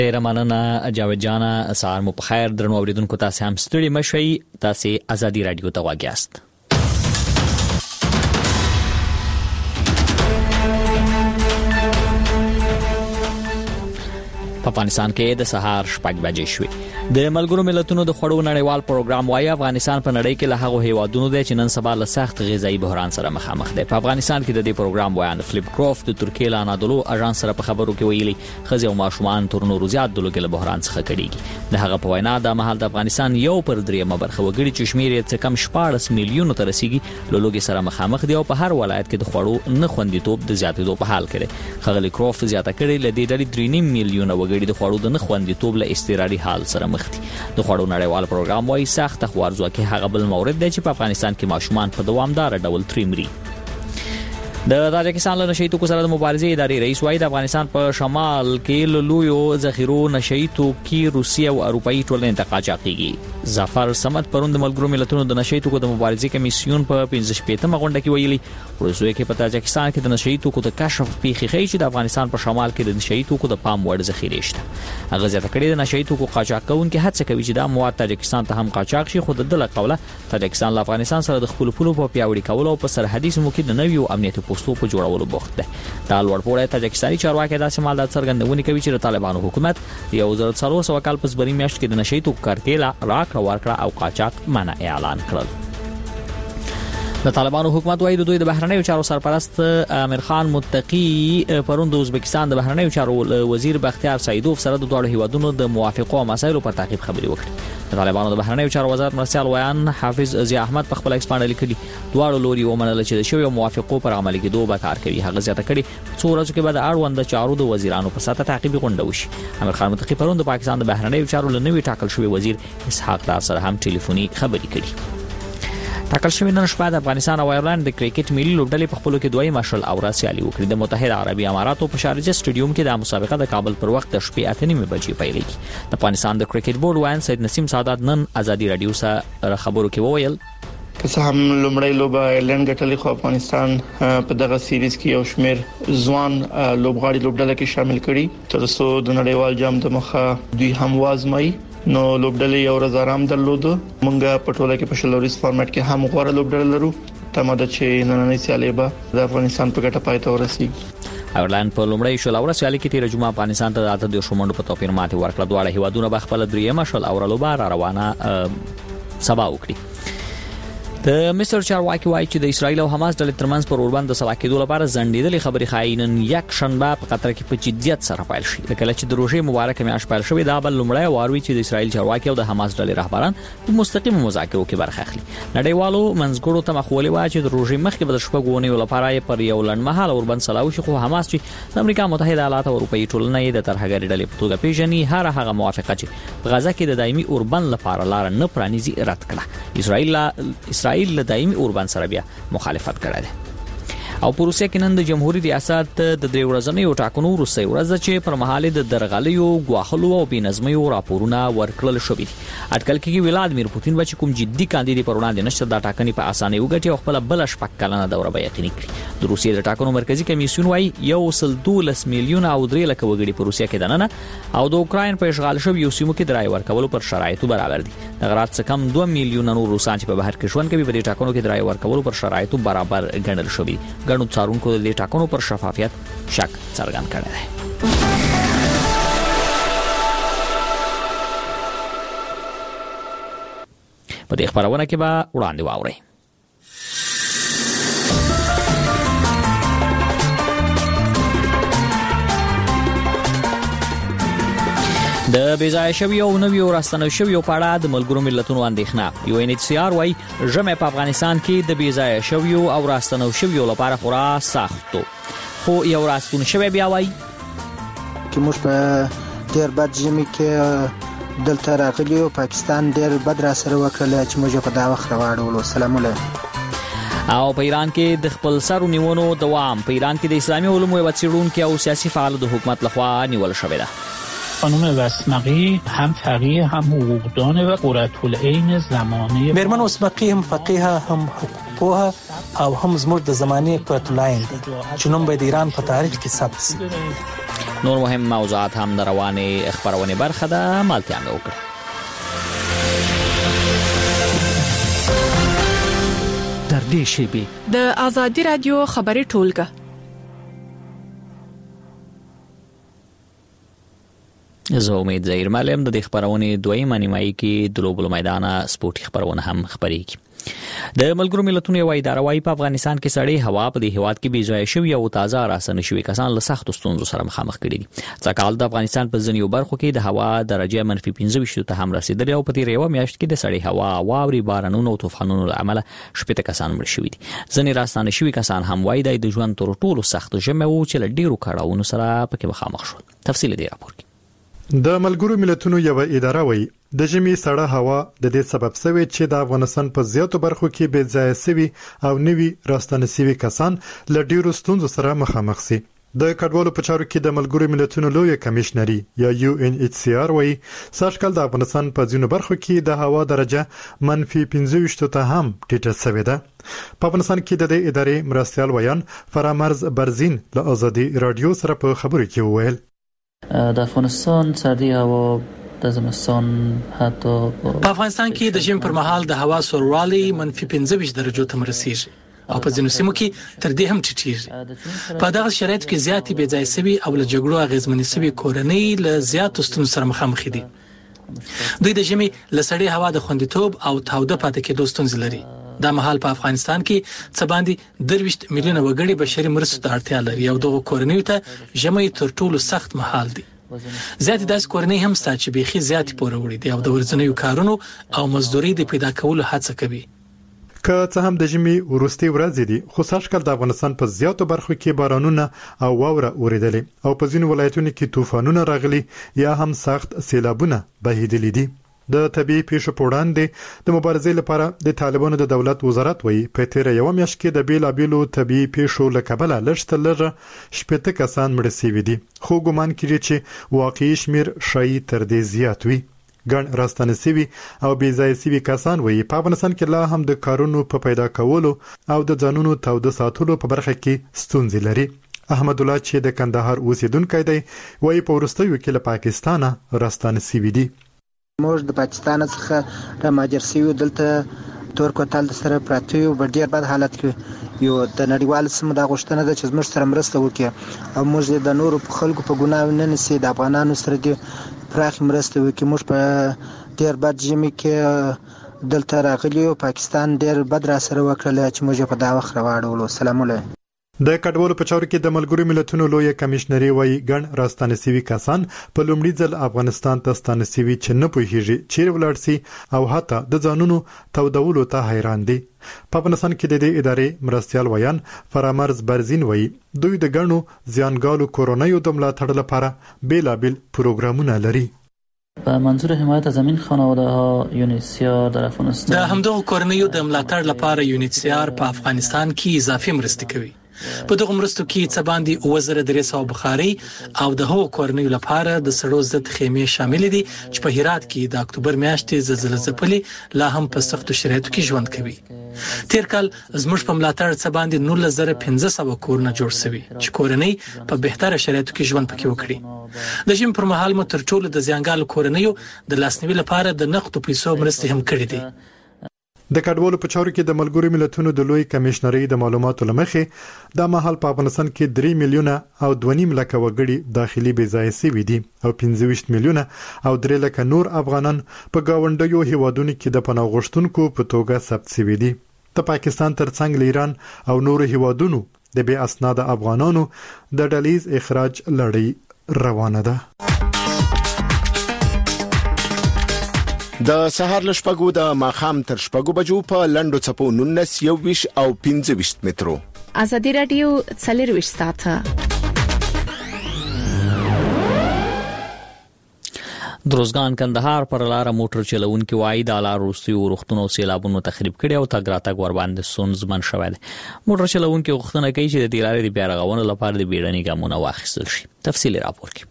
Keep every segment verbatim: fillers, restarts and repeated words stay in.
ډیره مننه جاوید جانا. سهار مو په خیر درنو اوریدونکو. تاسو هم ستړي مشئ. تاسو ازادي رادیو ته واګیاست. په افغانستان کې د سهار شپږ بجې شوې. د ملګرو ملتونو د خوړو نړیوال پروګرام وايي افغانستان په نړۍ کې له هغو هیوادونو دی چې نن سبا له سخت غذایی بحران سره مخامخ دی. په افغانستان کې د دې پروګرام وایي فلیپ کروفت د ترکیې له انادولو اژانس سره په خبرو کې ویلي ښځې او ماشومان تر نورو زیات د لوګي له بحران څخه کړيږي. د هغه په وینا د مهال د افغانستان یو پر دریمه برخه وګړي چې شمیر یې څه کم شپاړس میلیونو ته رسیدي له لوګي سره مخامخ دي او په هر ولایت کې د خوړو نه خوندیتوب د زیاتېدو په حال کې دی. خغلی کروفت زیاته کړي ل دې ډلې درې نیم میلیونه وګړي د خوړو د نه خوندیتوب له استقراري حال سره مخ دي. د خوړو نړیوال پروګرام وايي سخت خوارځواکي هغه بل مورد دی چې په افغانستان کې ماشومان په دوامدار ډول تریمري. د تاجکستان له نشئی توکو سره د مبارزې ادارې رئیس وايي د افغانستان په شمال کې له لویو ذخیرو نشئی توکي روسیه او اروپאי ټولنې ته قاچاق کیږي. ظفر صمد پروند د ملګرو ملتونو د نشئی توکو د مبارزې کمیسیون په پنځه شپږمه غونډه کې ویلي ورسوي کې په تاجکستان کې د نشئی توکو د کشف پیښې ښیي چې د افغانستان په شمال کې د نشئی توکو د پام وړ ذخیرې شته. هغه زیاته کړي د نشئی توکو قاچاق کوونکي هڅه کوي چې دا مواد تاجکستان ته هم قاچاق شي، خو د دله قوله تاجکستان له افغانستان سره د خپل پولو په پیاوړي کولو او په سرحدي سیمو کې د نویو امنیتي پوسټو په جوړولو بوخت ده. د لوړپوړی تاجکستاني چارواکي دا سمال د څرګندونې کوي چې د طالبانو حکومت یو زر څلور سوه کال په زبري میاشت کې د نشئی توکو کارتیلا راکړه ورکړه او قاچاق منع اعلان کړل. د طالبانو حکومت وايي د دوی د بهرنیو چارو سرپرست امیر خان متقی پروند د ازبکستان د بهرنیو چارو وزیر بختیار سعیدوف سره د دوه هیوادونو د موافقو مسایلو په تعقیب خبري وکړي. د طالبانو د بهرنیو چارو وزارت مرستيال ویان حافظ ضیاء احمد په خپل ایکسپانډ لیکلي دواړو لوري ومنل چې د شویو موافقو پر عملي کېدو به کار کوي. هغه زیاته کړي څو ورځې کې بعد اړوند چارو د وزیرانو په ساته تعقیبي غونډه وشي. امیر خان متقی پروند د پاکستان د بهرنیو چارو لنوي ټاکل شوی وزیر اسحاق دار سره هم ټلیفوني خبري کړي. ټاکل شوی نن شپه د افغانستان او ایرلند د کرکټ ملي لوبډلې په خپلو کې دوی مشل او راسیالي وکړي. د متحده عربي اماراتو په شارجه سټیډیوم کې د مسابقه د کابل پر وخت د شپې اته نیمه بجې پیلېږي. د افغانستان د کرکټ بورډ وایي سید نسیم سعادت نن ازادي رادیو سره خبرو کې وویل که څه هم لومړی لوبه ایرلند ګټلې خو افغانستان په دغه سیریز کې یو شمېر ځوان لوبغاړي لوبډله کې شامل کړي تر څو د نړیوال جام د مخه دوی هم وازمایي. نو لوبډلې یو ورځ آرام درلود. مونږه په ټوله کې په شلوريس فارمټ کې هم غوړه لوبډله لرو. تماده چې نننۍ سیالي به د افغانستان په ګټه پای ته ورسیږي. ایرلند په لومړی شلوره سیالي کې تیر جمعه افغانستان ته د اته د شومنډو په توپیر ماتې ورکړه. دواړه هیوادونه به خپل دریمه شلوره لوبه را روانه سبا وکړي. د مصر چارواکي وايي چې د اسرایل او حماس ډلې ترمنځ پر اوربند د سلا کېدو لپاره ځنډېدلې خبرې ښایي نن یک شنبه په قطر کې په جديت سره پیل شي. کله چې د روژې مبارکه میاشت پیل شوې دا بل لومړی وار وي چې د اسرایل چارواکي او د حماس ډلې رهبران په مستقیم مذاکرو کې برخه اخلي. نړیوالو منځګړو ته مخولې وایي چې د روژې مخکې به د شپږونیو لپاره پر یو لنډمهاله اوربند سلا وشي، خو حماس چې د امریکا متحده ایالات او اروپאי ټولنه یې د ترهګرۍ ډلې په توګه پیژني هر هغه موافقه چې په غزه کې د دایمي اوربند لپاره لار نه پرانیزي رد کړه. اسرایل اسرایل له دایمي اوربند سره بیا مخالفت کړی دی. او په روسیه کې نن د جمهوریت ریاست د درې ورځنیو ټاکنو وروسته ورځ چې پر مهال د درغلیو غواخلو او بېنظمیو راپورونه ورکړل شوې دي. اټکل کېږي ولادمیر پوتین به چې کوم جدي کاندید پر وړاندې نشته د ټاکنې په اسانۍ وګټي او خپل بل شپږ کلنه دوره به یقیني کړي. د روسیې د ټاکنو مرکزی کمیسیون وايي یو سل دولس میلیونه او درې لک وګړي په روسیه کې دننه او د اوکراین په اشغال شویو سیمو کې د رای ورکولو پر شرایطو برابر دي. د غرات څخه کم دوه میلیونه نور روسان چې په بهر کې ژوند کوي په دې ټاکنو کې د رای ورکولو پر شرایطو برابر ګڼل شوی. ګڼو څارونکو د ټاکنو پر شفافیت شک څرګند کړی دی. په دې خبرونه کې به وړاندې واورئ. د بیځای شوی او نوی راستنو شوی په اړه د ملګرو ملتونو اندېښنه. یو ان ایچ سی آر وايي ژمه په افغانستان کې د بیځای شوی او راستنو شوی لپاره خورا سختو، خو یو راستون شوی بیا وايي چې موږ په ډیر بد ژمه کې دلته راغلی او پاکستان ډیر بد را سره وکړل چې موږ په دا وخت راوړو. سلام علیکم. او په ایران کې د خپل سر ونیونو دوام. په ایران کې د اسلامي علومو یو څېړونکي او سیاسي فعال د حکومت لخوا نیول شوی دی. خانم وسمقی هم فقیه هم حقوقدان و قرةالعین زمانه. میرمن وسمقی هم فقیه هم حقوقپوه او هم زموږ د زمانه قرةالعین چې نوم به د ایران په تاریخ کې ثبت شي. نور مهم موضوعات هم د روانې خبرونه برخه ده. مالتیا مې وکړه. در دې شیبې د آزادي رادیو خبري ټولګه زه امید زهیر مالم د خبرونه دویمه نیمایي کې د لوبلو میدان سپورتي خبرونه هم خبرېږي. د ملګرو ملتونو یو اداره وايي په افغانستان کې سړې هوا په دې هیواد کې بې ځای شوی او تازه راسنه شوی کسان له سخت ستونزو سره مخامخ کړي دي. ځکه د افغانستان په ځینو برخو کې د هوا درجه منفي پنځه ویشت ته هم رسیدلې او په تیر یو میاشت کې د سړې هوا واوري بارانونو او طوفانونو له امله شپږ کسان مړ شوي دي. ځینې راسنه شوی کسان هم وايي د ژوند تر ټولو سخت ژمه وو چې له ډیرو کړهونو سره پکې مخامخ شول. تفصیل دی راپور کې. د ملګرو ملتونو یو اداره وایي د ژمي سړه هوا د دې سبب شوی چې د افغانستان په زیاتو برخو کې بې ځای شوی او نوي راستنه شوی کسان له ډیرو ستونزو سره مخامخ شي. د کډوالو په چارو کې د ملګرو ملتونو لوی کمشنري یا یو ان ایچ سی آر وایي سږکال د افغانستان په ځینو برخو کې د هوا درجه منفي پنځه ویشت ته هم ټیټه شوې ده. په افغانستان کې د دې ادارې مرستیال ویان فرامرز برزین له آزادي رادیو سره په خبرو کې وویل د افغانستان سردی هوا د زمستان حتی په افغانستان کې د ژمي پر مهال د هوا سوروالی منفي پنځه ویشت درجو ته رسیږي او په ځینو سیمو کې تر دې هم ټیټیږي. په دغه شرایطو کې زیاتې بې ځای شوي او له جګړو اغېزمنې شوي کورنۍ له زیاتو ستونزو سره مخامخ دي. دوی د ژمي له سړې هوا د خوندیتوب او تاوده پاتې کېدو ستونزې لري. دا مهال په افغانستان کې څه باندې درویشت میلیونه وګړي بشري مرستو ته اړتیا لري او دغه کورنۍ ته ژمي تر ټولو سخت مهال دي. زیاتې داسې کورنۍ هم شته چې بیخي زیاتې پوره وړي دي او د ورځنیو کارونو او مزدوري د پیدا کولو هڅه کوي. که څه هم د ژمي وروستي ورځې دي خو سږکال د افغانستان په زیاتو برخو کې بارانونه او واوره اوریدلې او په ځینو ولایتونو کې طوفانونه راغلي یا هم سخت سیلابونه بهیدلې دي. د طبيعي پیښو په وړاندې د مبارزې لپاره د طالبانو د دولت وزارت وایي په تیر یو میاشت کې د بیلابیلو طبيعي پیښو له کبله لږ تر لږه شپږ کسان مړ شوي دي خو ګومان کیږي چې واقعي شمیر شایي تر دې زیات وي. ګڼ راستنه شوي او بې ځای شوي کسان وایي په افغانستان کې لا هم د کارونو په پیدا کولو او د ځانونو تاوده ساتلو په برخه کې ستونزې لري. احمد الله چې د کندهار اوسیدونکی دی وایي په وروستیو کې له پاکستانه راستنه شوي دي. موږ د پاکستان څخه را مهاجر شوي دلته تور کوتل سره پراته یو په ډیر بد حالت کې یو د نړیوال سیمه د غوښتنه ده چې زموږ سره مرسته وکړي او موږ د نورو په خلکو په ګناه نه نسی د افغانانو سره د پراخ مرسته وکړي. موږ په ډیر بد ژمي کې دلته راغلي او پاکستان ډیر بد را سره وکړل چې موږ په دا وخت راوړو. سلام علیکم. د کډوالو په چارو کې د ملګرو ملتونو لوی کمشنري وایي ګڼ راستنه شوي کسان په لومړي ځل افغانستان ته ستانه شوي چې نه پوهیږي چیرې ولاړ شي او حتی د ځانونو تودولو ته حیران دي. په افغانستان کې د دې ادارې مرستیال ویان فرامرز برزین وایي دوی د ګڼو زیانګالو کورونیو د ملاتړ لپاره بیلابیل پروګرامونه لري. په منظور حمایت زمین خانواده ها یونیسیار در افغانستان د همدغه کورنیو د ملاتړ لپاره یونیسیار په افغانستان کې اضافي مرستې کوي. په دغه مرستو کې څه باندې اووه زره درې سوه بخاري او د هغو کورنیو لپاره د سړو ضد خیمې شامل دي چې په هرات کې د اکتوبر میاشتې زلزلې ځپلي لا هم په سختو شرایطو کې ژوند کوي. تیر کال زموږ په ملاتړ څه باندې نولس زره پنځه سوه کورونه جوړ شوي چې کورنۍ په بهتره شرایطو کې ژوند پکې وکړي. د ژمي پر مهال مو تر ټولو د زیانګالو کورنیو د لاسنیوي لپاره د نقدو پیسو مرستې هم کړې دي. د کډوالو په چارو کې د ملګرو ملتونو د لوی کمشنري د معلوماتو لمخې د مهال په افغانستان کې درې میلیونه او دوه نیم لک وګړي داخلي بې ځای شوي دي او پنځه ویشت میلیونه او درې لک نور افغانان په گاونډیو هیوادونو کې د پناه غوښتونکو په توګه ثبت شوي دي. د پاکستان ترڅنګ ایران او نور هیوادونو د بې اسناد افغانانو د ډلیز اخراج لړۍ روانه ده. د سهار لشپګو د ماخام تر شپګو بجو په لندو چپو نونس یو ویش او پنځه ویشت مترو. آزادي رادیو څلور ویشت ساعته. دروزګان کندهار پر لار موټر چلوونکي وایي د لار وروستي ورختونو سیلابونو تخریب کړي او تګ راتګ ور باندې سونزمن شوی دی. موټر چلوونکي غوښتنه کوي چې د دې لارې د بیا رغونې لپاره د بیړني ګامونه واخیستل شي. تفصیلي راپور کې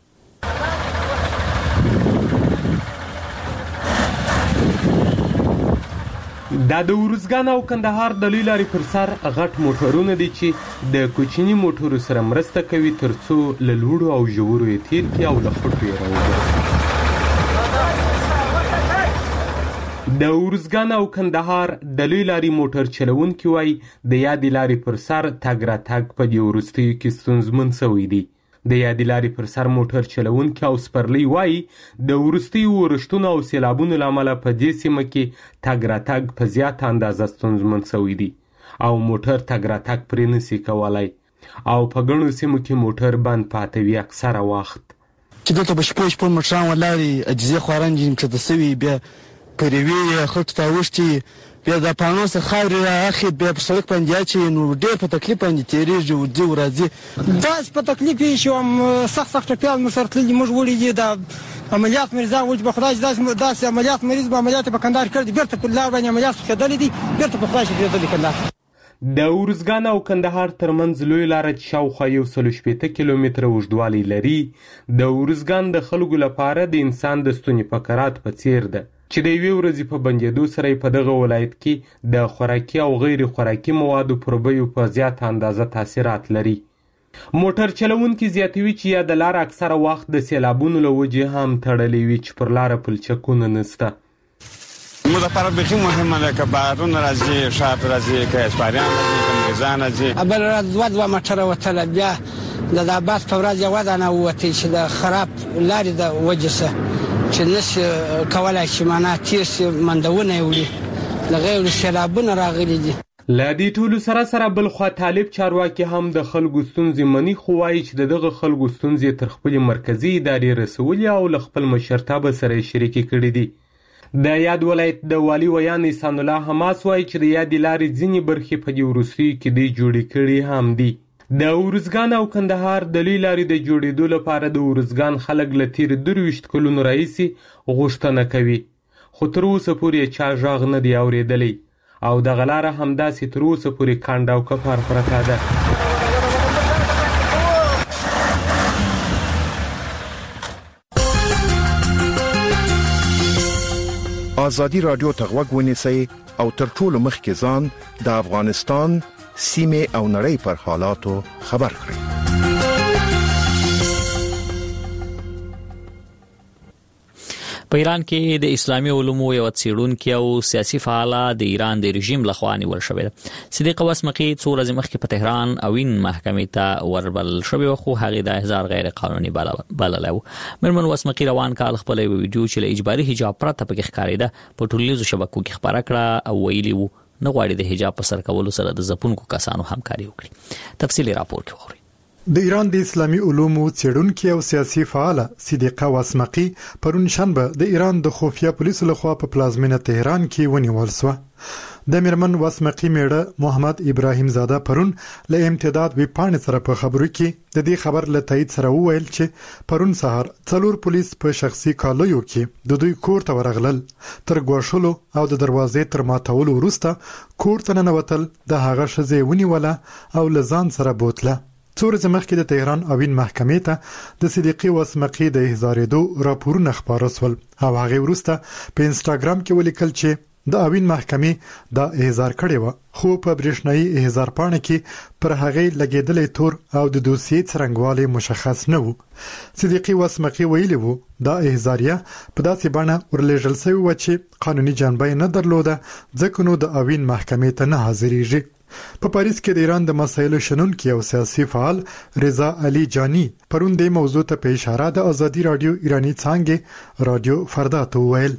دا د ورزګان او کندهار د لوی لارې پر سر غټ موټرونه دي چې د کوچني موټرو سره مرسته کوي ترڅو له لوړو او ژورو یې تیر کړي او له خټو یې راوباسي. د ورزګان او کندهار د لوی لارې موټر چلونکي وایي د یادې لارې پر سر تګ راتګ په دې وروستیو کې ستونزمن شوی دی. د یادې لارې پر سر موټر چلونکي او سپرلي وایي د وروستیو اورښتونو او سیلابونو له امله په دې سیمه کې تګ راتګ په زیاته اندازه ستونزمن شوی دی او موټر تګ راتګ پرې نشي کولی او په ګڼو سیمو کې موټر بند پاتې وي اکثره وخت. چې دلته به شپې شپې موټران ولاړې عجزې خواران جیم کښته سوي بیا پر یوې خټو ته اوښتي بیا د پاڼو څخه خاورې رااخلي بیا پر سړک باندې اچوي نو ډېر په تکلیف باندې تېرېږي ځي ورځي. داسې په تکلیف یې شو سخت سخت ټپیان مو سره تللي موږ وړي دي د عملیات مریضان وړي به خدای داسې داسې عملیات مریض به عملیات په کندهار کړي بېرته پر لار باندې عملیات ښودلي دي بېرته په خدای شکرېدلي کندهار. د ورزګان او کندهار ترمنځ لوی لاره چې شاوخوا یو سل شپېته کیلومتره اوږدوالی لري د ورزګان د خلکو لپاره د انسان د ستوني فقرات په څیر ده چې د یوې ورځې په بندېدو سره په دغه ولایت کې د خوراکي او غیر خوراکي موادو پر بیو په زیاته اندازه تاثیرات لري. موټر چلونکي زیاتوي چې یا د لاره اکثره وخت د سیلابونو له وجې هم تړلې وي چې پر لاره پلچکونه نشته. موږ لپاره بیخي مهمه ده که بارونه راځي شاپ راځي که اسپاریان راځي که مریضان راځي. بل ورځ دوه دوه موټره وتله بیا د داباس په ورځ یوه دانه ووتې چې د خراب لارې د وجې څه چې نشي کولی چې معنا تېر شي مندونه یې وړي د غیر سیلابونه راغلي دي. له دې ټولو سره سره بل خوا طالب چارواکي هم د خلکو ستونزې مني خو وایي چې د دغه خلکو ستونزې تر خپلې مرکزي ادارې رسولي او له خپل مشرتابه سره یې شریکې کړي دي. د یاد ولایت د والي ویان احسان الله حماس وایي چې د یادې لارې ځینې برخې په دې وروستیو کې دوی جوړې کړي هم دي. د ورزګان او کندهار د لوی لارې د جوړېدو لپاره د ورزګان خلک له تېرې درویشت کلونو راهیسې غوښتنه کوي خو تر اوسه پورې چا غږ نه دی اورېدلی او دغه لاره همداسې تر اوسه پورې کنډ او کپر پرته ده. آزادی رادیو ته غوږ ونیسئ او تر ټولو مخکې ځان د افغانستان سیمې او نړۍ پر حالاتو خبر کړئ. په ایران کې د اسلامي علومو یو څېړونکی او سیاسي فعال د ایران د رژیم لخوا نیول شوی دی. صدیق وسمقي څو ورځې مخکې په تهران اوین محکمې ته وربلل شوی خو هغه د احضار غیر قانوني بللی و. مرمن وسمقي روان کال خپل ویډیو چې له اجباري حجاب پرته پکې ښکارېده په ټولنیزو شبکو کې خپاره کړه او ویلي و نه غواړي د حجاب په سر کولو سره د ځپونکو کسانو همکاري وکړي. تفصیلي راپور کې وورئ. د ایران د اسلامي علومو څېړونکي او سیاسي فعال صدیقه وسمقي پرون شنبه د ایران د خفیه پولیسو لخوا په پلازمینه تهران کې ونیول شو. د مرمن وسمقي میړه محمد ابراهیم زاده پرون له امتداد وی پاڼې سره په خبرو کې د دې خبر له تایید سره وویل چې پرون سهار څلور پولیس په شخصي کالیو کې د دوی کور ته ورغلل تر ګوښلو او د دروازې تر ماتولو وروسته کور ته ننوتل د هغه ښځې ونیوله او له ځان سره بوتله. څو ورځې مخکې د تهران اوین محکمې ته د صدیقې وسمقي د احضارېدو راپورونه خپاره شول او هغې وروسته په انسټاګرام کې ولیکل چې د اوین محکمې دا احضار کړې وه خو په برېښنایي احضار پاڼه کې پر هغې لګېدلی تور او د دوسیې څرنګوالی مشخص نه و. صدیقې وسمقي ویلي وو دا احضاریه په داسې بڼه ورلیږل شوې وه چې قانوني جنبه یې نه درلوده ځکه نو د اوین محکمې ته نه حاضرېږي. په پاریس کې د ایران د مسایلو شنونکي او سیاسي فعال رضا علي جانی پرون د موضوع ته په اشاره د آزادی رادیو ایرانی څانګې رادیو فردا ته ویل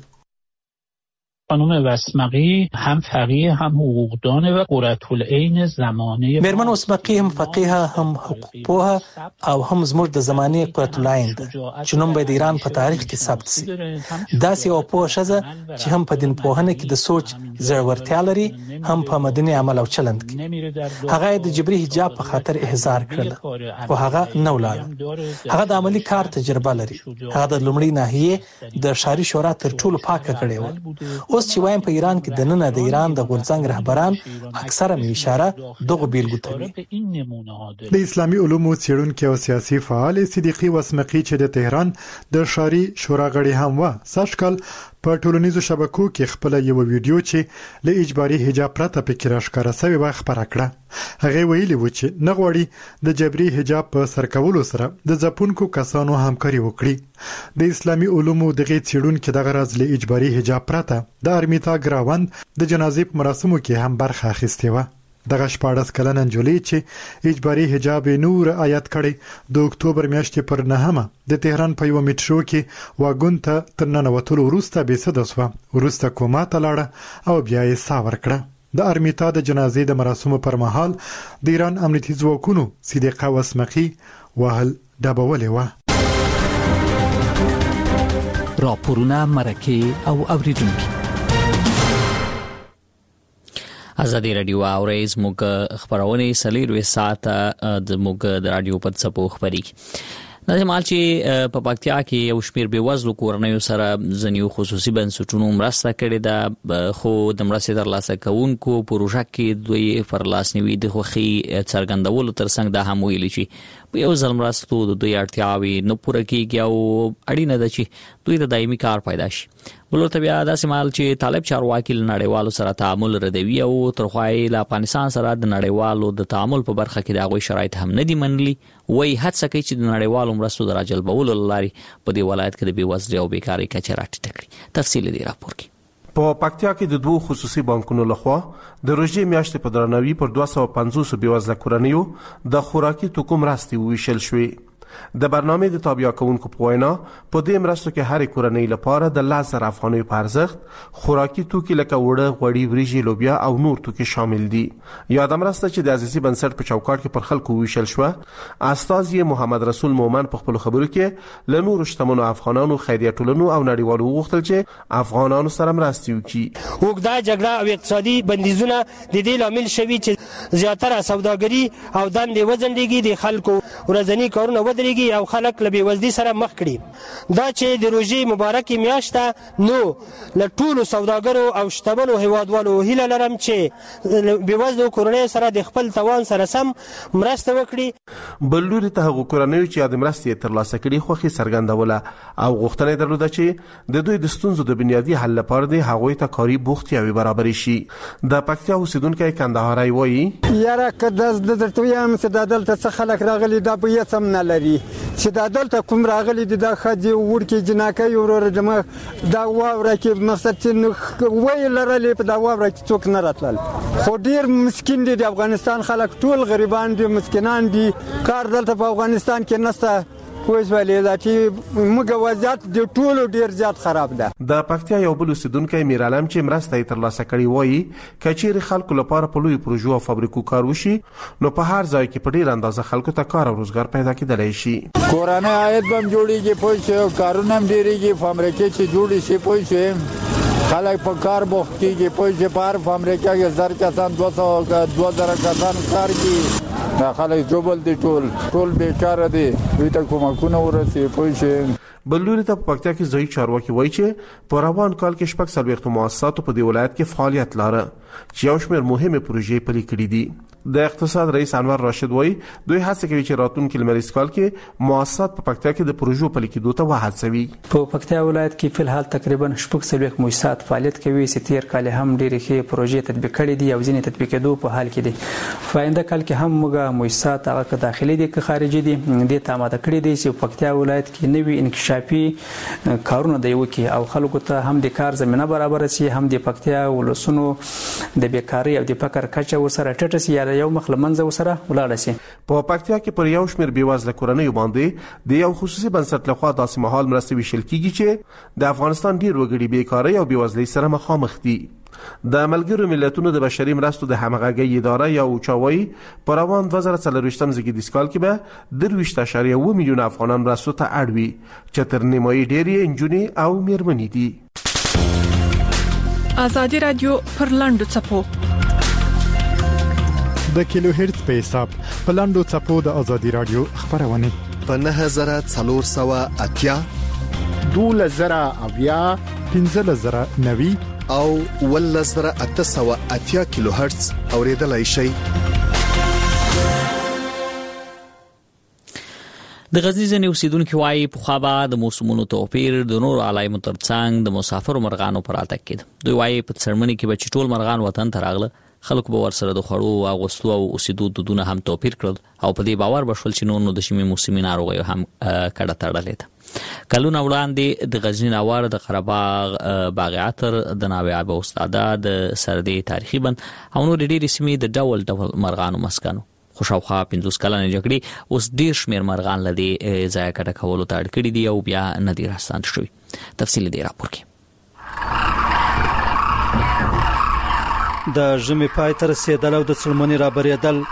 خانم وسمقی هم فقیه هم حقوقدان و قرةالعین زمانه مرمن وسمقی هم فقیه هم حقوق پوه او هم زموږ د زمانه قرةالعین ده چې نوم به د ایران په تاریخ کې ثبت شي. داسې یو پوه ښځه چې هم په دین پوهنه کې د سوچ زړورتیا لري هم په مدني عمل او چلند کې. هغه د جبري حجاب په خاطر احضار کړل خو هغه نه ولاړ. هغه د عملی کار تجربه لري. هغه د لومړۍ ناحیې د شاري شورا تر ټولو پاکه کړې و. اوس چې وایم په ایران کې د نن د ایران د غورځنګ رهبران اکثره می اشاره دغه بیلګو ته وي. د اسلامي علومو څېړونکي او سیاسي فعال صدیقې وسمقي چې د تهران د شاري شورا غړي هم و سږ کال په ټولنیزو شبکو کې خپل یو ویډیو چې له اجباري حجاب پرته پکې راښکاره شوی و خبره کړه. هغه ویلي و چې نه غواړي د جبري حجاب په سرکولو سره د ځپونکو کسانو همکاري وکړي. د اسلامي علومو دغه څېړونکو دغه راز له اجباري حجاب پرته د ارمیتا ګراوند د جنازې په مراسمو کې هم برخه اخیستې و. دغه شپاړس کلنه نجلۍ چې اجباري حجاب نور آیات کړي د اکتوبر میاشتې پر نهمه د تهران په یو میټرو کې واګون ته تر ننوتلو وروسته بې سده شوه. وروسته کوما ته لاړه او بیا یې ساه ورکړه. د ارمیتا د جنازې د مراسمو پر مهال د ایران امنیتي ځواکونو صدیقه وسمقي وهل ډبولې وه. راپورونه مرکه او اوریدونکي ازادي رادیو اوریز موږ خبرونه سلیروي ساعته د موږ د رادیو په څپو خبري. د مال چې په پکتیا کې یو شمیر بې وزلو کورنیو سره ځنیو خصوصي بنسټونو مرسته کړې ده، خو د مرستې ترلاسه کوونکو پروژه کې دوی پر لاس نیوي د خوخي څرګندولو ترڅنګ د هم ویلي چې په یو ځل مرستو د دوی اړتیاوي نه پوره کیږي او اړینه ده چې دوی د دایمي کار پیدا شي. ولورته بیا داسې مال چې طالب چارواکي له نړیوالو سره تعامل ردوي او ترخوای له افغانستان سره د نړیوالو د تعامل په برخه کې د هغوی شرایط هم نه دي منلي، وایي هڅه کوي چې د نړیوالو مرستو د راجلبولو لاري په دې ولایت کې د بېوزلۍ او بیکارۍ کچه راټیټه کړي. تفصیل دی راپور کې. په پکتیا کې د دوه خصوصي بانکونو لخوا د روژې میاشتې په درناوي پر دوه سوه پنځوس بېوزله کورنیو د خوراکي توکو مرستې وویشل شوې. د برنامه د تابع کوونکو په وینا په دې مرستو کې هر کورنۍ لپاره د لس زره افغانۍ په ارزښت خوراکي توکي لکه وړه، غوړي، وریجې، لوبیا او نور توکي شامل دي. یاده مرسته چې د اساسي بنسټ په چوکاټ کې پر خلکو ویشل شو، استاذ محمد رسول مومن په خپل خبرو کې له نور شتمنو افغانانو، خیریه ټولنو او نړیوالو وغوښتل چې افغانانو سره مرستې وکړي. وګړه جګړه او اقتصادي بندیزونه د دې لامل شوي چې زیاتره سوداګري او دندې وځنډېږي، د خلکو ورځنی کارونه ودرېږي او خلک له بېوزلۍ سره مخ کړي. دا چې د روژې مبارکې میاشته نو له ټولو سوداګرو او شتمنو هیوادوالو هیله لرم چې بېوزلو کورنیو سره د خپل توان سره سم مرسته وکړي. بل لوري ته هغو کورنیو چې د مرستې یې ترلاسه کړي خوښي څرګندوله او غوښتنه یې درلوده چې د دوی د ستونزو د بنیادي حل لپاره د هغوی ته کاري بوختیاوې برابرې شي. د پکتیا اوسیدونکی کندهاری وایي یاره که د درته وایم چې دا دلته څه خلک راغلي دا به هېڅ هم نه لري چې دا دلته کوم راغلي دي، دا ښځې وړکې جناکۍ وروره زموږ دا واوره کې مقصد چې ویې لرلې په دا واوره کې څوک نه راتلل، خو ډېر مسکین دي. د افغانستان خلک ټول غریبان دي، مسکینان دي، کار دلته په افغانستان کې نشته. وځولې دا چې موږ وضعیت د ټولو ډیر زیات خراب ده. د پکتیا یو بل اوسیدونکی میر عالم چې مرسته یې ترلاسه کړې وایي که چیرې خلکو لپاره په لویو پروژو او فابریکو کار وشي نو په هر ځای کې په ډیر اندازه خلکو ته کار او روزګار پیدا کېدلی شي. کورنۍ عاید به هم جوړېږي، پوه شئ، کارونه هم ډېرېږي، فابریکې چې جوړې شي پوه شئ خلک په کار بوخت کېږي. پوه شئ په هر فابریکه کې زر کسان دوه سوه دوه زره کسان کار کوي. دا خلک جوبل دي، ټول ټول بیکاره دي، دوی ته کومکونه ورسي. پوه شئ. بل لوري ته په پکتیا کې ځایي چارواکي وایي چې په روان کال کې شپږ څلوېښتو مؤسساتو په دې ولایت کې فعالیت لاره چې یو شمېر مهمې پروژې پلي کړي دي. د اقتصاد رئیس انور راشد وایي دوی هڅه کوي چې راتلونکي لمریز کال کې مؤسسات په پکتیا کې د پروژو پلي کېدو ته وهڅوي. په پکتیا ولایت کې فل حال تقریبا شپږ څلوېښت مؤسسات فعالیت کوي چې تیر کال هم ډېرې ښې پروژې تطبیق کړي دي او ځینې تطبیق کېدو په حال کې دي. په آینده کال کې هم موږ مؤسسات هغه که داخلي دي که خارجي دي دې ته آماده کړي دي چې پکتیا ولایت کې نوي انکشافي کارونه دی وکړي او خلکو ته هم د کار زمینه برابر شي، هم د پکتیا ولسونو د بیکارۍ او د فقر کچه ورسره ټیټه شي یا یو مخ له منځه سره ولاړ شي. په پکتیا کې پر یو شمېر بېوزله کورنیو باندې د یو خصوصي بنسټ لخوا داسې مهال مرستې ویشل کیږي چې د افغانستان ډېر وګړي بیکارۍ او بېوزلۍ سره مخامخ دي. د ملګرو ملتونو د بشري مرستو د همغږۍ اداره یا اوچاوایي په روان دوه زره څلرویشتم زېږدیز کال کې به درویشت اعشاریه اوه میلیونه افغانان مرستو ته اړ وي چې تر نیمایي ډېر یې نجونې او میرمنې دي. ازادي رادیو پر لاندو څپو د کیلو هرتز په حساب په لاندو څپو د ازادي رادیو خبرونه په نه زره څلور سوه اتیا دوله زره اویا پنځه زره نوي او ول زره اته سوه اتیا کیلو هرتز اوریدلای شي. د غزنی ځنې اوسیدونکو وايي په خوا به د موسمونو توپیر د نورو علایمو ترڅنګ د مسافرو مرغانو پر راتګ کېده. دوی وايي په څرمنې کې به چې ټول مرغان وطن ته راغله خلکو به ورسره د خوړو او غوښتو او اوسېدو دودونه هم توپیر کړل او په دې باور بشول چې نور نو د شمي موسمي ناروغیو هم کډه تړلې ده. کلونه وړاندې د غزنی ناوړ د قرهباغ باغ عطر د ناوې ابو استاده د سردي تاریخي بند او نور ډېری سیمې د ډول ډول مرغانو مسکنو. خو شاوخوا پنځوس کلنې جګړې اوس ډېر شمېر مرغان له دې ځایه کډه کولو ته اړ کړي دي او بیا نه دي راستانه شوي. تفصیل دې راپور کې. د ژمي پای ته رسېدل او د څړمنې رابرېدل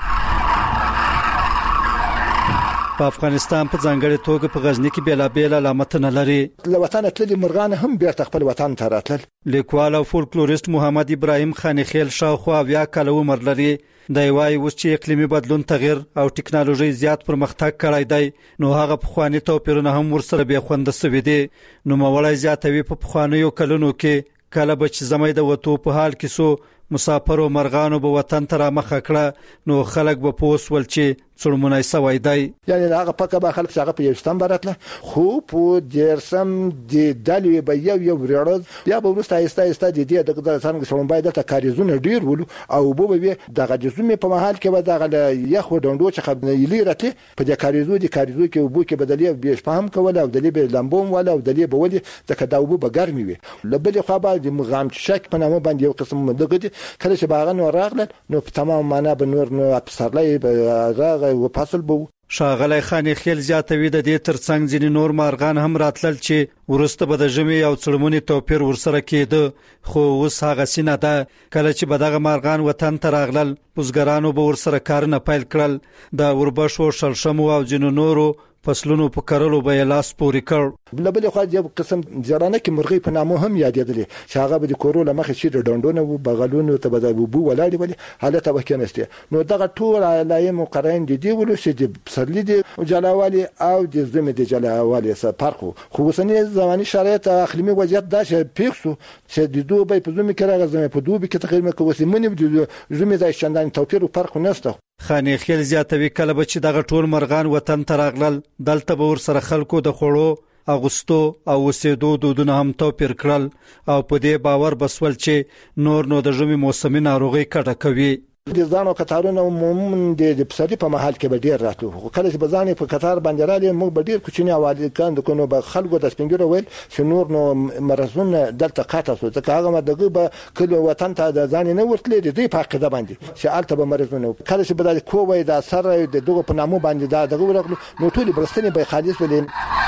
په افغانستان په ځانګړې توګه په غزنی کې بیلابېل علامتونه لري. له وطنه تللي مرغان هم بیرته خپل وطن ته راتلل. لیکوال او فولکلوریست محمد ابراهیم خانخیل شاوخوا اویا کاله عمر لري. دی وايي اوس چې اقلیمي بدلون تغیر او ټکنالوژي زیات پرمختګ کړی دی نو هغه پخوانی توپیرونه هم ورسره بې خونده سوي دي. نوموړی زیاتوي په پخوانیو کلونو کې کله به چې زموږ د وتو په حال کې سو مسافر او مرغانو به وطن ته را مخه کړه نو خلک به پوس ول چې څړمونای سوي دی. یعنی هغه پکه به خلک هغه په یوستان براتله خو په دیرسم د دالوی به یو یو ورړ بیا به ورسته ایسته ایسته د دې د څنګه څړم باید ته کاریزونه ډیر ول او بو به دغه جسمه په محل کې به دغه یخو ډنډو چې خبرې لري په د کاریزو د کاریزو کې وبو کې بدلې به فهم کول او دلی به لمبوم ولا او دلی به ولي د کداوبو به ګرمي وي. لبل خو به د مغام شک په نامه باندې یو قسم دغه کله چې باغن ورغله نو په تمام معنا به نور نو افسرلای راغ او فصل بو. شاغلی خانخیل زیاتوي د دې ترڅنګ ځینې نور مارغان هم راتلل چې ورسته به د ژمي او څړمونې توپیر ورسره کېده خو اوس هغه سینه ده کله چې به دغه مارغان وطن ته راغلل بزګرانو به ورسره کارونه پیل کړل. د وربشو شلشمو او ځینو نورو فصلونو په کرلو به لاس پورې کړ. بلبل خو یو قسم ځرانه کې مرغۍ په نامه هم یادېدلې چې هغه به د کورول مخه شي د ډنډونو او بغلونو ته به د بو ولاړې ولې حالت به کېنسته نو دغه ټول علایمو قرائن دي دی ولې چې د پسرلی دی جلاوالي او د زمي د جلاوالي سره فرق خو وسنی زماني شرایط اقلیمي وضعیت دا چې پیښو چې د دوبه په زمي کې راغزمه په دوبه کې تقریبا کوسي منی د زمي د شندان توپیر او فرق نشته. خانخیل زیاتوي کله به چې دغه ټول مرغان وطن ته راغلل دلته به ورسره خلکو د خوړو اغوستو او اوسېدو دودونه هم توپیر کړل او په دې باور بسول چې نور نو د ژمي موسمي ناروغي کډه کوي. د ځانو قطارونه عموما د پسرلي په محل کې به ډیر راتلو خو کله چې بزانې په قطار باندې رالي موږ به ډیر کوچنی اوالي کاند کو نو به خلکو د سپینګرو ویل چې نور نو مرزونه دلته قاطه سو ځکه هغه دغه به کله وطن ته د ځان نه ورتلې دي په عقیده باندې چې الته به مرزونه کله چې به د کووي د سره د دغه په نامو باندې دا دغه ورغلو نو ټول برستنی به خالص ولین.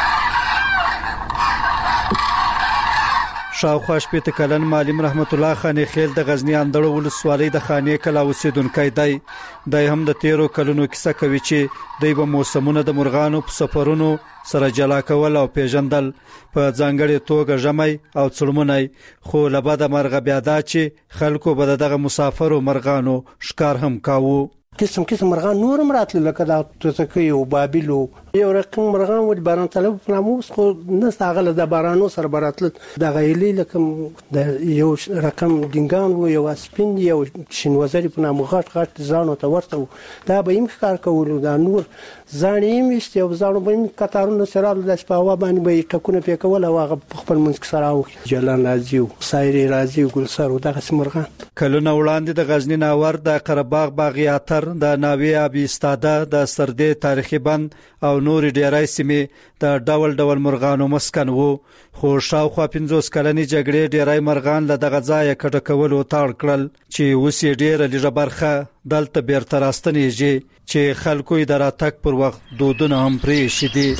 شاوخوا شپېته کلن معلم رحمت الله خانخیل د غزنی اندړو ولسوالۍ د خانې کلا اوسیدونکی دی. دی هم د تیرو کلونو کیسه کوي چې دی به موسمونه د مرغانو په سفرونو سره جلا کول او پیژندل په ځانګړې توګه ژمی او څړمونی خو لبد مرغه بیا دا چې خلکو به دغه مسافر او مرغانو ښکار هم کاوه. قسم قسم مرغان نورم راتل لکه دا توتکي او بابلو یو رقم مرغان ول باران طلب فلاموس خو نه ساغله د بارانو سره براتل د غیلی لکه د یو رقم دینګان و یو سپین یو شینوزری په نامه غټ غټ ځانو ته ورته دا به يم ښکار کول دا نور ځانیم است یو ځانو به کتارونه سره د سپاوا باندې به ټکونه پکول او هغه خپل منځ سره او جلان راځي سایری راځي ګلسر او دغه مرغان. کلونه وړاندې د غزنی ناور د قرهباغ باغیاتر د ناوې ابي استاده د سردي تاریخي بند او نور ډیرای سیمې د ډول ډول مرغانو مسکن وو خو شاوخوا پنځوس کلنې جګړې ډیرای مرغان له دغه ځای کډه کول او تاړ کړل چې اوس یې ډیره لږه برخه دلته بیرته راستنیږي چې خلکو یې د راتګ پر وخت دودونه هم پرې شدي.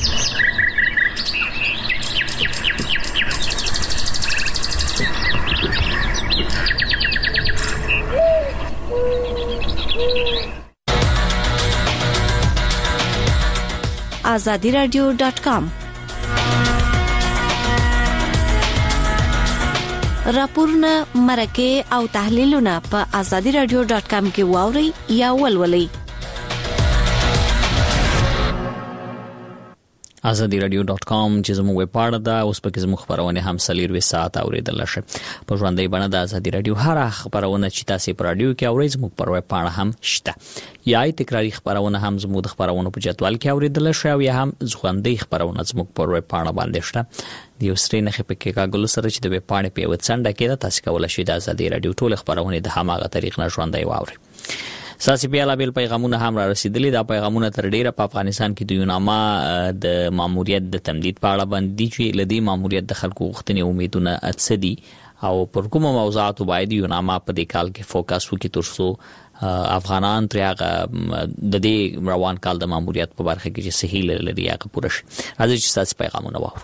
azadi radio dot com راپورونه مرکه او تحلیلونه په azadi radio dot com کې واوري یا ولولئ. azadi radio dot com چې زموږ ویب پاڼه ده. اوس پکې زموږ خبرونه هم سلیروي ساعت اوریدل شي په ژوندۍ بڼه د azadi radio. هر خبرونه چې تاسو په رادیو کې اورئ زموږ پر ویب پاڼه هم شته. یا تکراری خبرونه هم زموږ د خبرونو په جدول کې اوریدل شي او یا هم ژوندۍ خبرونه زموږ پر ویب پاڼه باندې شته. د یو سټرین نه په کاګل سره چې د ویب پاڼې په وڅنډه کې تاسو کولای شئ د azadi radio ټول خبرونه د هماغه طریق نه ژوندۍ واورئ. ساسي بیاله بیل پیغامونه هم را رسیدلي. دا پیغامونه تر ډیره په افغانستان کې د یوناما د ماموریت د تمدید په اړه باندې چې لدی ماموریت د خلکو غوښتنې امیدونه اڅدي او پر کومه موضوعات باید یوناما په دې کال کې فوکس وکړي ترڅو افغانان ترغه د دې روان کال د ماموریت په برخه کې چې صحیح لري هغه پوره شي. راځي چې ساسي پیغامونه واورو.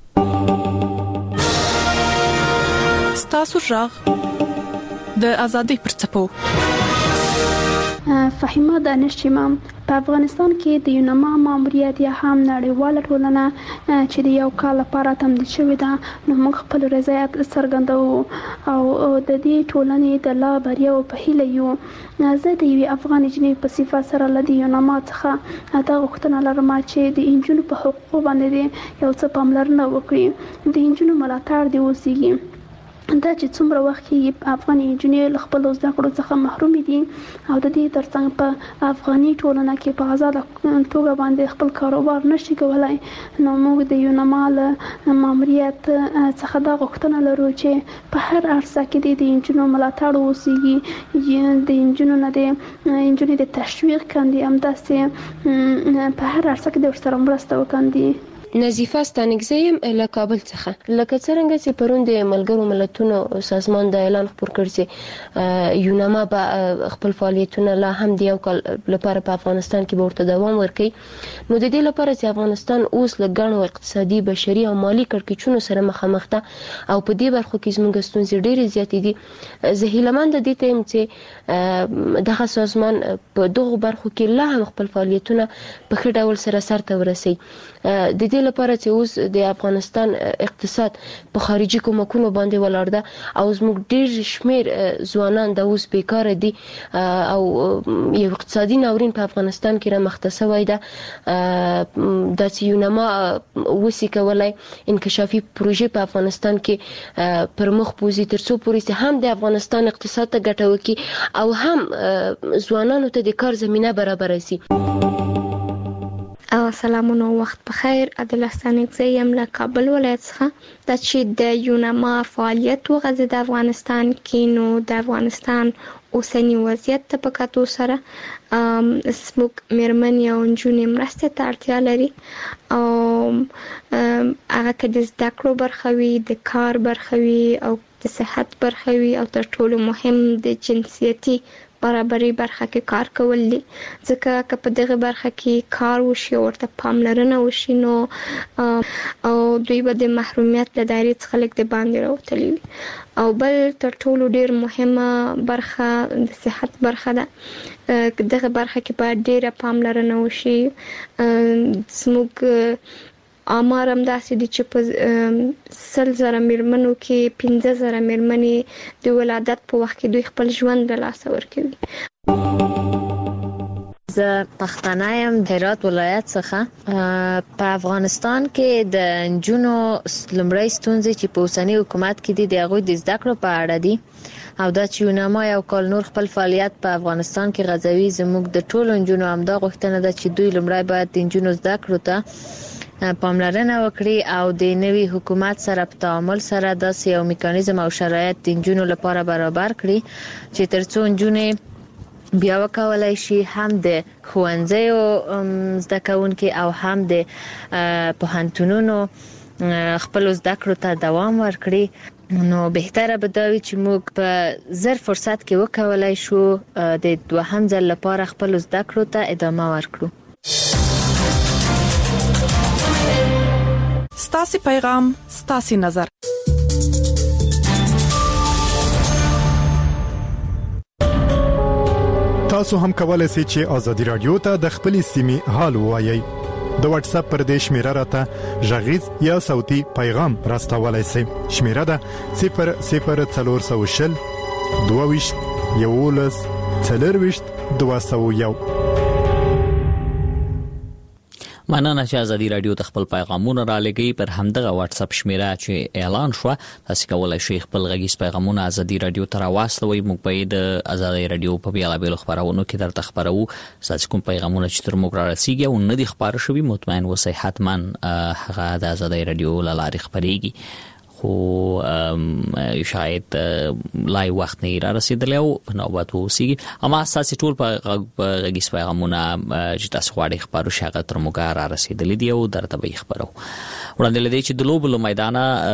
ستاسو ژغ د ازادۍ پر څپو. فهیمه دانش امام په افغانستان کې د یوناما ماموریت یا هم نړیواله ټولنه چې د یو کال لپاره تمدید شوې ده نو موږ خپل رضایت څرګندوو او د دې ټولنې د لا بریاو په هیله یو. زه د یوې افغان جنۍ په صفت سره له د یوناما څخه دا غوښتنه لرم چې د انجونو په حقوقو باندې یو څه پاملرنه وکړي. د انجونو ملاتړ دی اوسېږي. دا چې څومره وخت کې افغاني انجنیر له خپل زده کړو څخه محروم دي او د دې ترڅنګ په افغاني ټولنه کې په آزاد توګه باندې خپل کاروبار نشي کولای نو موږ د یوناما له ماموریت څخه دا غوښتنه لرو چې په هر عرصه کې د انجنونو ملاتړ وشي. د انجنونو نه د انجنونو د تشویق کاندي همداسې په هر عرصه کې د ورسره مرسته وکاندي. نظیفه ستانګزیم له کابل څخه. لکه څنګه چې پرون د ملګرو ملتونو سازمان د اعلان خبر کړ چې یوناما به خپل فعالیتونه لا هم د یو کال لپاره په افغانستان کې ورته دوام ورکړي نو د دې لپاره چې افغانستان اوس له ګڼو اقتصادي بشري او مالی کړکېچونو سره مخامخ ده او په دې برخو کې زموږ ستونزې ډېرې زیاتې دي. زه هیله دي ته چې دغه سازمان په دغه برخو کې لا هم خپل فعالیتونه په ښه ډول سره سرته ورسوي. د دې لپاره چې اوس د افغانستان اقتصاد په خارجي کومکونو باندې ولاړ ده او زموږ ډېر شمیر ځوانان د اوس بیکاره دي او یو اقتصادي ناورین په افغانستان کې را مخته شوی ده. د چې یوناما وسی کولای انکشافي پروژې په افغانستان کې پر مخ بوزي ترڅو پولیس هم د افغانستان اقتصاد ته ګټه وکړي او هم ځوانانو ته د کار زمينه برابر شي. سلامونه وخت بخیر. عادل ستانګزی یم له کابل ولایت څخه. دا چې د یوناما فعالیت وغځي د افغانستان کې نو د افغانستان اوسنی وضعیت ته په کتو سره زموږ میرمنې او نجونې مرستې ته اړتیا لري او هغه که د زده کړو برخه وي د کار برخه وي او د صحت برخه وي او تر ټولو مهم د جنسیتي برابرۍ برخه کې کار کول دي. ځکه که په دغه برخه کې کار وشي او ورته پاملرنه وشي نو او دوی به د محرومیت له دایرې څخه لږ د باندې راوتلي وي. او بل تر ټولو ډیر مهمه برخه د صحت برخه ده. دغه برخه کې باید ډیره پاملرنه وشي. زموږ آمار هم داسې دي چې په سل زره میرمنو کې پنځه زره میرمنې د ولادت په وخت کې دوی خپل ژوند له لاسه ورکوي. زه پښتانه یم د هرات ولایت څخه. په افغانستان کې د نجونو لومړی ستونزې چې په اوسنی حکومت کې دي د هغوی د زده کړو په اړه دي او دا چې یوناما یو کال نور خپل فعالیت په افغانستان کې غځوي. زموږ د ټولو نجونو همدا غوښتنه ده چې دوی لومړی باید د نجونو زده کړو ته پاملرنه وکړي او د نوي حکومت سره په تعامل سره داسې یو میکانیزم او شرایط د نجونو لپاره برابر کړي چې ترڅو نجونې بیا وکولای شي هم د ښوونځیو زده کوونکي او هم د پوهنتونونو خپل زده کړو ته دوام ورکړي. نو بهتره به دا وي چې موږ په زر فرصت کې وکولای شو د دوهم ځل لپاره خپل زده کړو ته ادامه ورکړو. ستاسي پیغام ستاسي نظر. تاسو هم کولای شئ چې ازادي رادیو ته د خپلې سیمې حال ووایي. د واتس اپ پر دې شمیره راته ژغیز یا صوتي پیغام راستولای شئ. شمیره ده صفر صفر څلور سو شل دوه ویشت یولس څلور ویشت دوه سو یو. مننه چې ازادي رادیو ته خپل پیغامونه را لګي پر همدغه واتس اپ شمیره چې اعلان شو تاسو کولای شئ خپل غږیز پیغامونه ازادي رادیو ته راوستوي. موږ په د ازادي رادیو په بیلابل خبرونو کې درته خبرو. تاسو کوم پیغامونه چې تر موږ را رسیږي او نه دي خبر شوي مطمئن اوسئ حتما هغه د ازادي رادیو لارې خبريږي. خو شاید لای وخت نه را رسیدلی او نوبت ووسیږي. اما اساسي ټول په غږیز پیغامونه چې تاسو غواړئ خبرو شغه تر موږ را رسیدلی دی او درته به خبرو وړاندې لدی چې د لوبو میدان